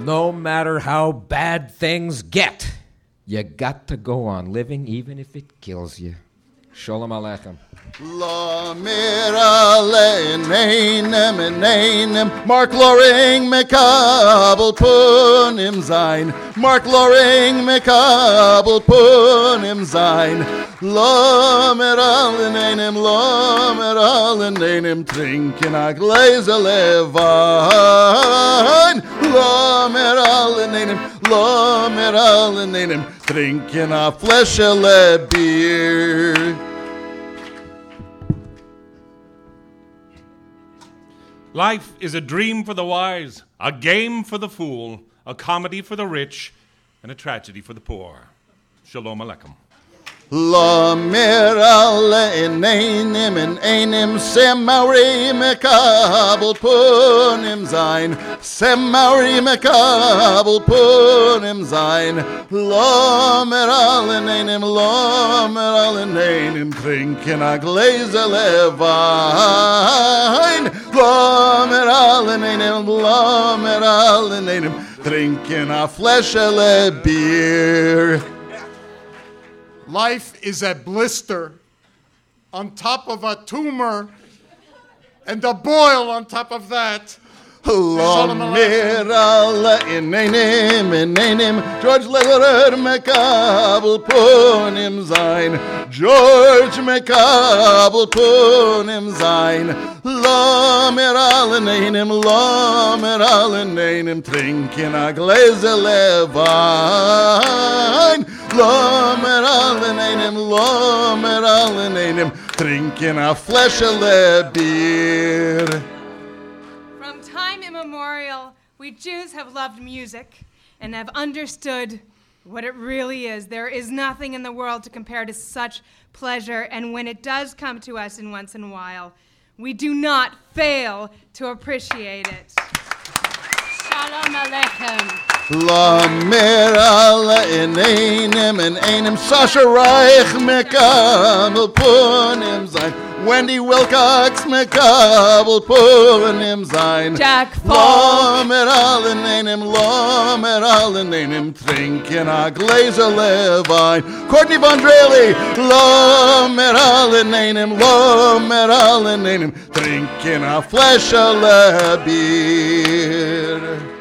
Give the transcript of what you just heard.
No matter how bad things get, you got to go on living even if it kills you. Shalom Aleichem. La mira le'neinem eneinem Mark Loring mekabel punim zayin Mark Loring mekabel punim zayin La mira le'neinem trinken a glaze levain La mira le'neinem trinken a flesh le beer. Life is a dream for the wise, a game for the fool, a comedy for the rich, and a tragedy for the poor. Shalom Aleichem. La mira le'neinem en einem Semauri mekabel punim zayin Semauri mekabel punim zayin La mira le'neinem trinken a glaze levain La mira le'neinem trinken a flesh le beer. Life is a blister on top of a tumor and a boil on top of that. La mira le'neinem George Lederer mekabel punim zayin George mekabel punim zayin La mira le'neinem trinken a glaze levain La mira le'neinem trinken a flesh le beer. From time immemorial, we Jews have loved music and have understood what it really is. There is nothing in the world to compare to such pleasure, and when it does come to us in once in a while, we do not fail to appreciate it. Shalom Aleichem. La mira le'neinem eneinem Sasha Reich mekabel punim zayin Wendy Wilcox mekabel punim zayin Jack La Falk. mira le'neinem trinken a glaze levain Courtney Vondrelli La mira le'neinem trinken a flesh le beer.